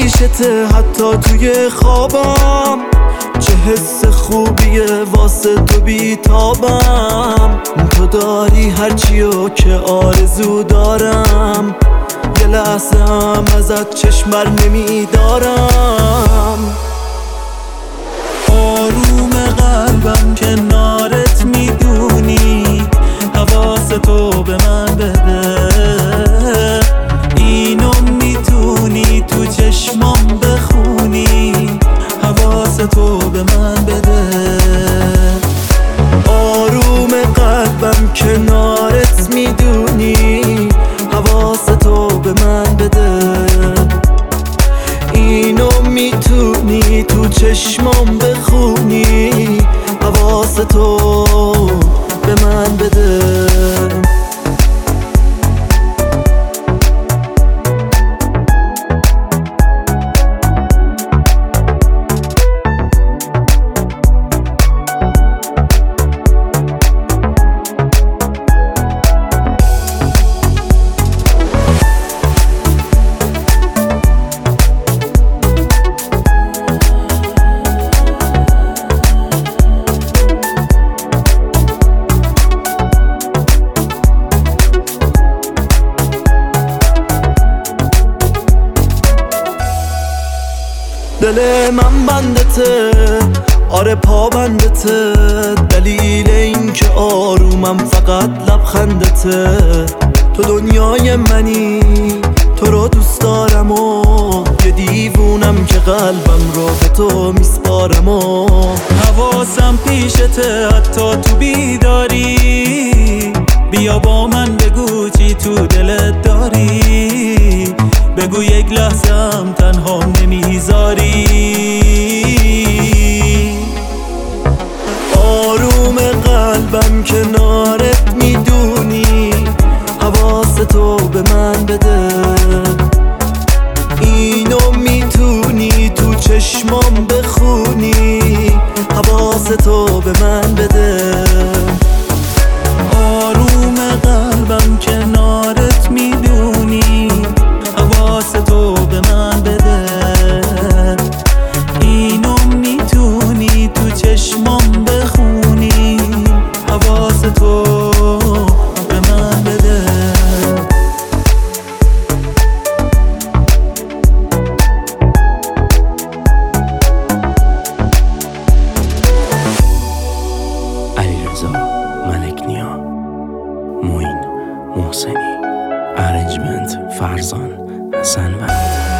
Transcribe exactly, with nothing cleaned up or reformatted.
پیشته حتی توی خوابم، چه حس خوبیه واسه تو بیتابم. تو داری هرچیو که آرزو دارم، یه لحظه هم ازت چشم بر نمیدارم. آروم قلبم کنارت میدونی، حواس تو به من بده. اینو میتونی تو چشمام بخونی، حواس تو به من بده. آروم قلبم کنارت میدونی، حواس تو به من بده. اینو میتونی تو چشمام بخونی، حواس تو به من بده. دل من بندته، آره پا بندته. دلیل این که آرومم فقط لبخندته. تو دنیای منی، تو رو دوست دارم و یه دیوونم که قلبم رو به تو میسپارم و حواسم پیشته حتی تو بیداری. بیا با من بگو چی تو دلت داری، بگو یک لحظه هم تنها نمیذاری. آروم قلبم کنارت میدونی، حواس تو به من بده. اینو میتونی تو چشمام بخونی، حواس تو به من بده. آروم قلبم کنارت میدونی، حواس تو به من بده. اینو میتونی تو چشمام بخونی، حواس تو به من بده. علیرضا ملکنیا، موین محسنی، ارنجمنت فرزان حسن وحید.